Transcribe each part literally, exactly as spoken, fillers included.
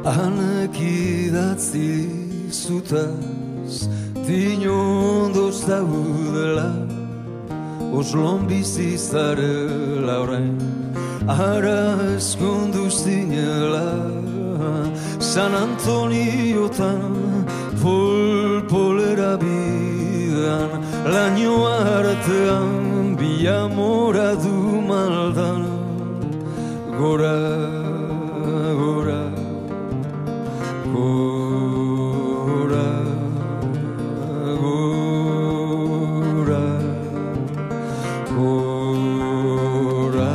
Hanek idatzi zutaz Tinondoz daudela Oslon bizi zarela orain Ara eskondu zinela San Antoniotan Pol-polera bidan Laino artean Bi amora du maldan Gora, gora Gora, gora, gora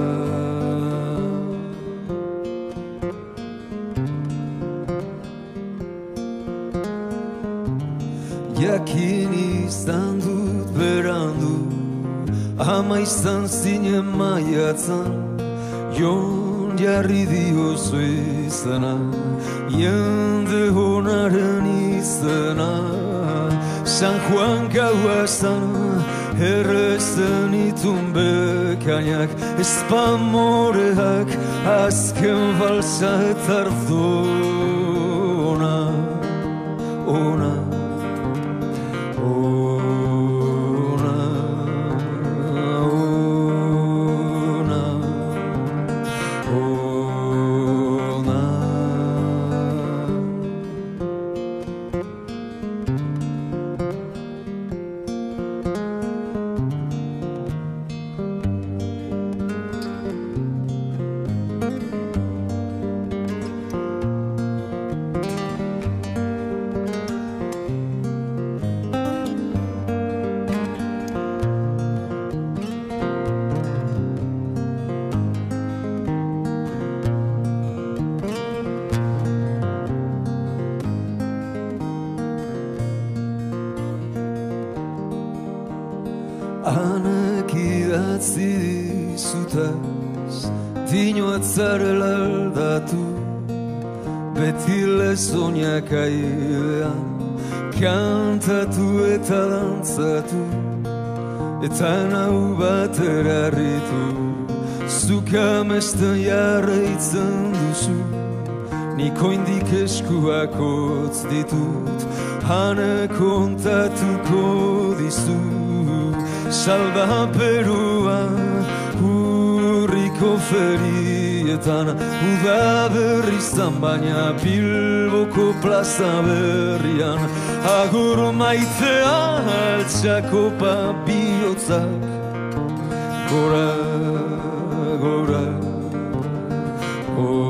Jakin izan dut berandu Ama izan zinen maiatzan Jon jarri diozu izana Jende honaren izana San Juan gauazan Errezen itun bekainak Espamoreak azken balsa eta ardona Ona, ona, ona, ona Hanek idatzi dizutaz Dino atzarela aldatu Beti lezoinak aidean Kantatu eta dantzatu Eta nau batera harritu Zuk amesten jarraitzen duzu Nik oindik eskuak hotz ditut Hanek kontatuko dizu Salva Perua Urriko ferietan Uda berrizan baina Bilboko plaza berrian Agur maitea altxako papiotzak Gora, gora, gora